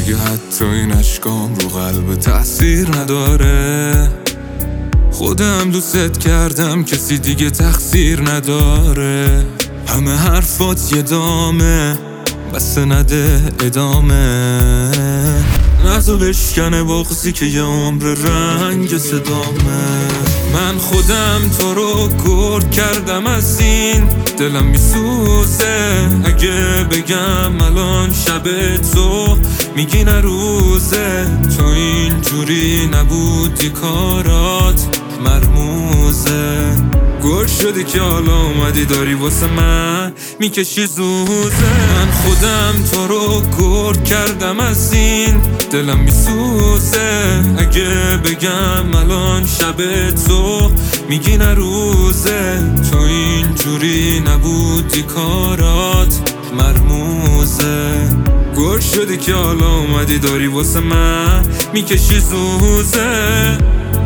مگه حتی این اشکام رو قلب تأثیر نداره؟ خودم دوست کردم کسی دیگه تقصیر نداره. همه حرفات یه دامه بس نده ادامه، نزو بشکنه بغضی که یه عمر رنگ صدامه. من خودم تو رو گرد کردم از این دلم میسوزه. اگه بگم الان شب تو میگی نه روزه، تو اینجوری نبودی کارات مرموزه. گل شدی که حالا اومدی داری واسه من میکشی زوزه. من خودم تو رو گرد کردم از این دلم میسوزه. اگه بگم الان شب تو میگی نه روزه، تو اینجوری نبودی کارات مرموزه. گل شدی که حالا اومدی داری واسه من میکشی زوزه.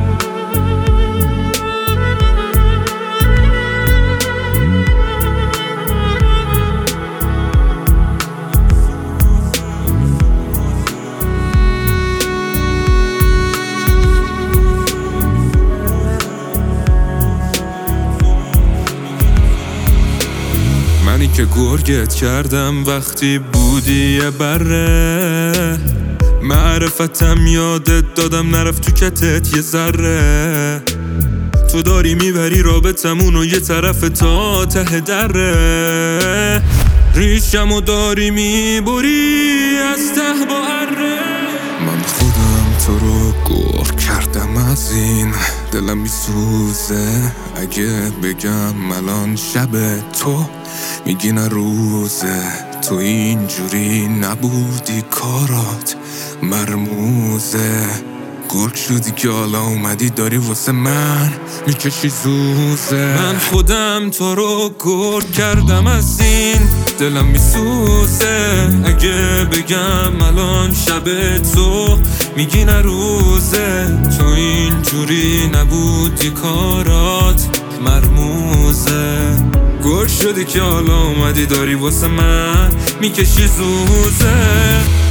منی که گرگت کردم وقتی بودی یه بره، معرفتم یادت دادم نرفت تو کتت یه ذره. تو داری میبری رابطمونو یه طرف تا ته دره، ریشمو داری میبری از ته با اره. من خودم تو رو گرگ کردم از این دلم میسوزه. اگه بگم الان شب تو میگی نه روزه، تو اینجوری نبودی کارات مرموزه. گرگ شدی که حالا اومدی داری واسه من میکشی زوزه. من خودم تو رو گرگ کردم از این دلم میسوزه. اگه بگم الان شب تو میگی نه روزه، تو اینجوری نبودی کارات مرموزه. گل شدی که حالا اومدی داری واسه من میکشی زوزه.